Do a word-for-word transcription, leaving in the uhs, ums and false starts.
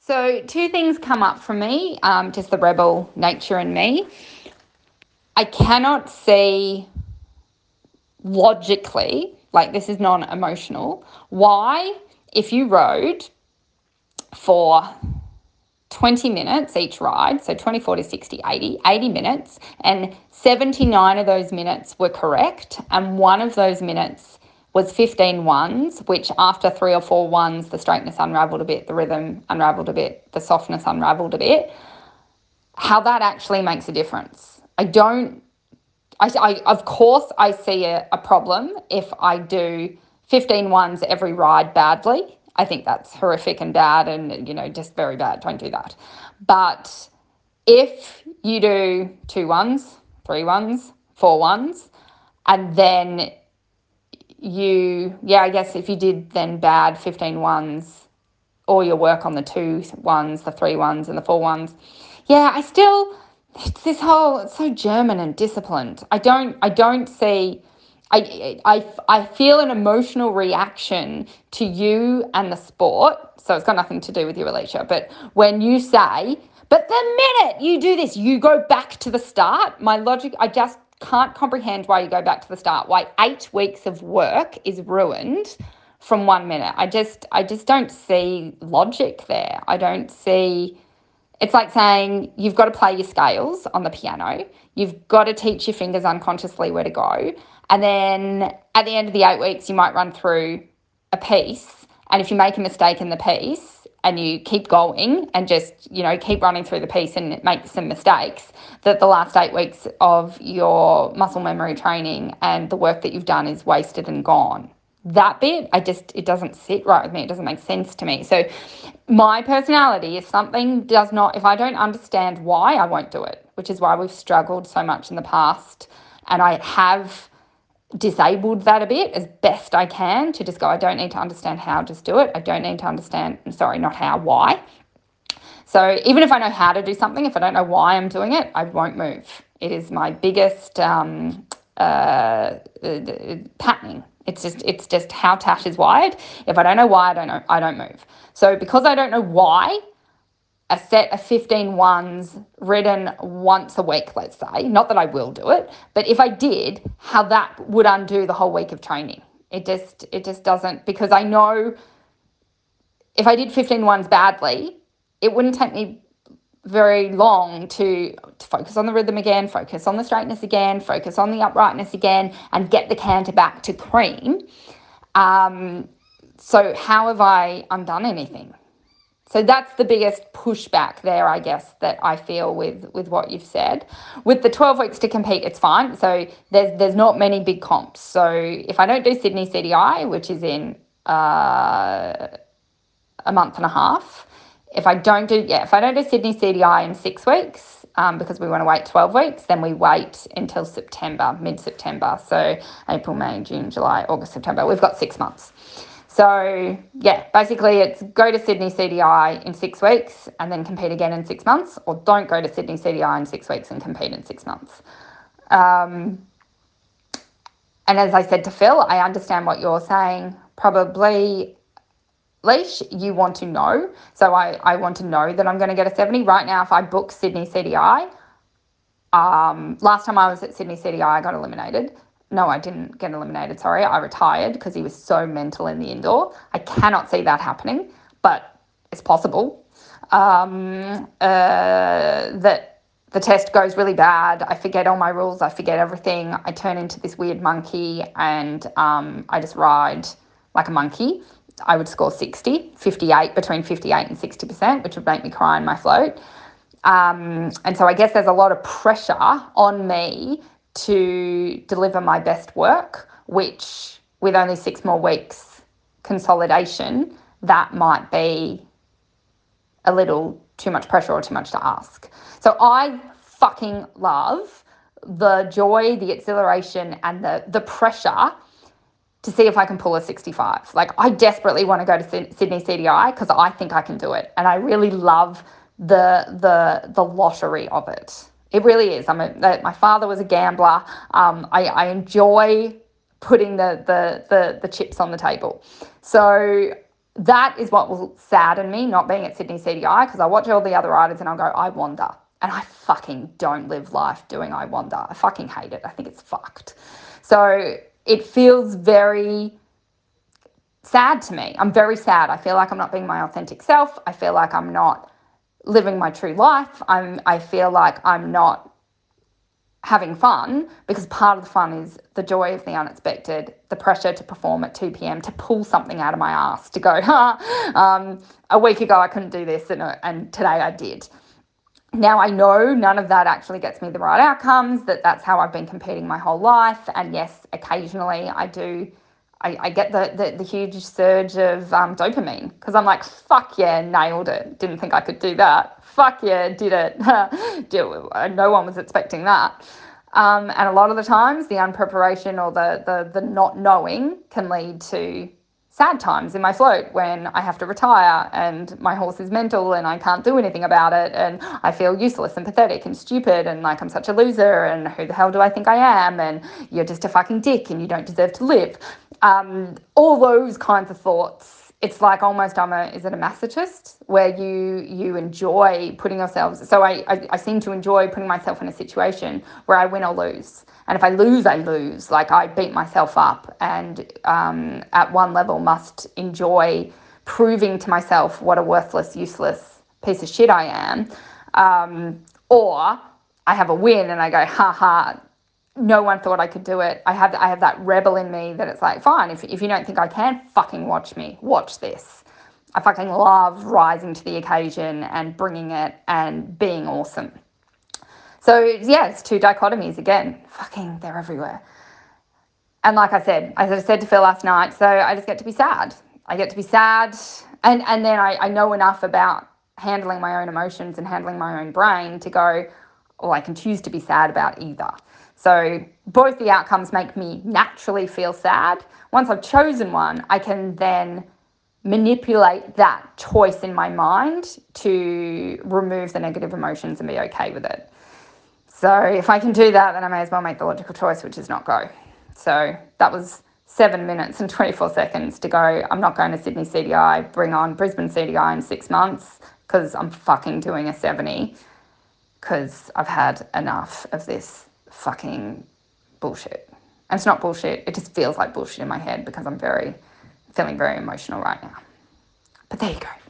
So two things come up for me, um, just the rebel nature in me. I cannot see logically, like this is non-emotional, why if you rode for twenty minutes each ride, so twenty-four to sixty, eighty, eighty minutes, and seventy-nine of those minutes were correct, and one of those minutes was fifteen ones, which after three or four ones, the straightness unraveled a bit, the rhythm unraveled a bit, the softness unraveled a bit, how that actually makes a difference. I don't, I, I of course I see a, a problem if I do fifteen ones every ride badly. I think that's horrific and bad and, you know, just very bad. Don't do that. But if you do two ones, three ones, four ones, and then you, yeah, I guess if you did then bad fifteen ones, or your work on the two ones, the three ones, and the four ones, yeah, I still, it's this whole, it's so German and disciplined. I don't, I don't see, I, I, I feel an emotional reaction to you and the sport. So it's got nothing to do with you, Alicia. But when you say, but the minute you do this, you go back to the start, my logic, I just can't comprehend why you go back to the start, why eight weeks of work is ruined from one minute. I just, I just don't see logic there. I don't see, it's like saying you've got to play your scales on the piano. You've got to teach your fingers unconsciously where to go. And then at the end of the eight weeks, you might run through a piece. And if you make a mistake in the piece and you keep going and just, you know, keep running through the piece and make some mistakes, that the last eight weeks of your muscle memory training and the work that you've done is wasted and gone. That bit, I just, it doesn't sit right with me. It doesn't make sense to me. So my personality, if something does not, if I don't understand why, I won't do it, which is why we've struggled so much in the past. And I have disabled that a bit as best I can to just go, I don't need to understand how, just do it. I don't need to understand, sorry, not how, why. So even if I know how to do something, if I don't know why I'm doing it, I won't move. It is my biggest um, uh, uh, patterning. It's just it's just how Tash is wired. If I don't know why, I don't know, I don't move. So because I don't know why, a set of fifteen ones written once a week, let's say, not that I will do it, but if I did, how that would undo the whole week of training. It just it just doesn't, because I know if I did fifteen ones badly, it wouldn't take me very long to, to focus on the rhythm again, focus on the straightness again, focus on the uprightness again, and get the canter back to cream. Um, so how have I undone anything? So that's the biggest pushback there, I guess, that I feel with, with what you've said. With the twelve weeks to compete, it's fine. So there's there's not many big comps. So if I don't do Sydney C D I, which is in uh, a month and a half, if I don't do, yeah, if I don't do Sydney C D I in six weeks, um, because we want to wait twelve weeks, then we wait until September, mid-September. So April, May, June, July, August, September. We've got six months. So yeah, basically it's go to Sydney C D I in six weeks and then compete again in six months, or don't go to Sydney C D I in six weeks and compete in six months. Um, and as I said to Phil, I understand what you're saying. Probably, Leash, you want to know. So I, I want to know that I'm going to get a seventy. Right now, if I book Sydney C D I, um, last time I was at Sydney C D I, I got eliminated. No, I didn't get eliminated, sorry. I retired because he was so mental in the indoor. I cannot see that happening, but it's possible. Um, uh, that the test goes really bad. I forget all my rules. I forget everything. I turn into this weird monkey and um, I just ride like a monkey. I would score sixty, fifty-eight, between fifty-eight and sixty percent, which would make me cry in my float. Um, and so I guess there's a lot of pressure on me to deliver my best work, which with only six more weeks consolidation, that might be a little too much pressure or too much to ask. So I fucking love the joy, the exhilaration and the, the pressure to see if I can pull a sixty-five. Like I desperately want to go to Sydney C D I because I think I can do it. And I really love the the the lottery of it. It really is. I'm a, my father was a gambler. Um, I, I enjoy putting the, the the the chips on the table. So that is what will sadden me, not being at Sydney C D I, because I watch all the other riders and I'll go, I wander. And I fucking don't live life doing I wander. I fucking hate it. I think it's fucked. So it feels very sad to me. I'm very sad. I feel like I'm not being my authentic self. I feel like I'm not living my true life. I'm, I feel like I'm not having fun, because part of the fun is the joy of the unexpected, the pressure to perform at two p.m, to pull something out of my ass, to go, ha, um, a week ago I couldn't do this and, and today I did. Now I know none of that actually gets me the right outcomes, that that's how I've been competing my whole life. And yes, occasionally I do, I, I get the, the, the huge surge of um, dopamine, because I'm like, fuck yeah, nailed it. Didn't think I could do that. Fuck yeah, did it. do, no one was expecting that. Um, and a lot of the times the unpreparation or the, the, the not knowing can lead to sad times in my float, when I have to retire and my horse is mental and I can't do anything about it, and I feel useless and pathetic and stupid and like I'm such a loser and who the hell do I think I am, and you're just a fucking dick and you don't deserve to live. Um, all those kinds of thoughts. It's like almost I'm a, is it a masochist, where you you enjoy putting yourselves, so I, I, I seem to enjoy putting myself in a situation where I win or lose. And if I lose, I lose. Like I beat myself up, and um, at one level must enjoy proving to myself what a worthless, useless piece of shit I am. Um, or I have a win and I go, ha ha, no one thought I could do it. I have I have that rebel in me that it's like, fine, if, if you don't think I can, fucking watch me. Watch this. I fucking love rising to the occasion and bringing it and being awesome. So yeah, it's two dichotomies again. Fucking, they're everywhere. And like I said, as I said to Phil last night, so I just get to be sad. I get to be sad. And, and then I, I know enough about handling my own emotions and handling my own brain to go, well, I can choose to be sad about either. So both the outcomes make me naturally feel sad. Once I've chosen one, I can then manipulate that choice in my mind to remove the negative emotions and be okay with it. So if I can do that, then I may as well make the logical choice, which is not go. So that was seven minutes and twenty-four seconds to go. I'm not going to Sydney C D I, bring on Brisbane C D I in six months because I'm fucking doing a seventy, because I've had enough of this fucking bullshit. And it's not bullshit. It just feels like bullshit in my head because I'm very, feeling very emotional right now. But there you go.